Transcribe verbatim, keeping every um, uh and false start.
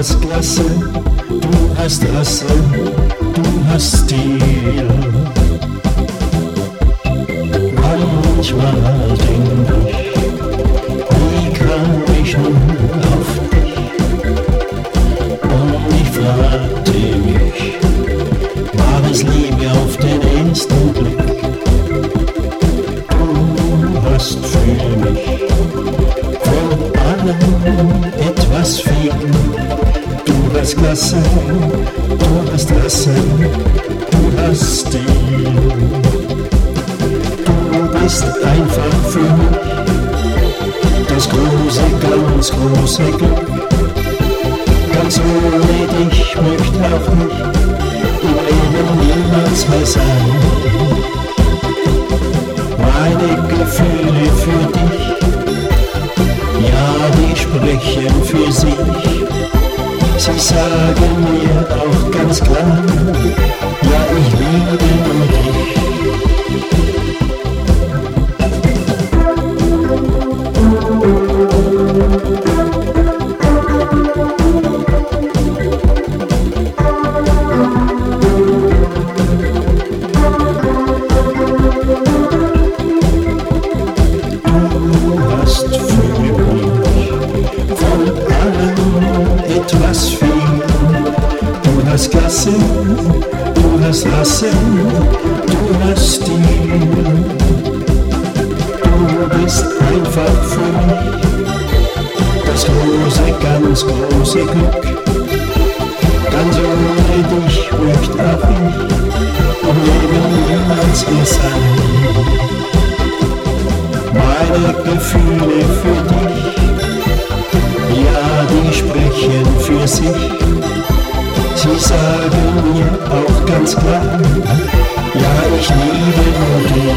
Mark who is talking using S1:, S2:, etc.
S1: hast Klasse, du hast Rasse, du hast Stil. Manchmal denk ich, wie kam ich nun auf dich? Und ich fragte mich, war es Liebe auf den ersten Blick? Du hast für mich von allem etwas viel. Du hast Klasse, du hast Rasse, du hast Stil. Du bist einfach für mich das große, ganz große Glück. Ganz ohne dich möchte auch nicht im Leben niemals mehr sein. Meine Gefühle für dich, ja, die sprechen für sich. Sie sagen mir auch ganz klar, ja, ich liebe nur dich. Du hast Klasse, du hast Rasse, du hast Stil. Du bist einfach für mich das große, ganz große Glück. Ganz ohne dich möchte auch ich im Leben niemals mehr sein. Meine Gefühle für dich, ja, die sprechen für sich. Sie sagen mir auch ganz klar, ja, ich liebe nur dich.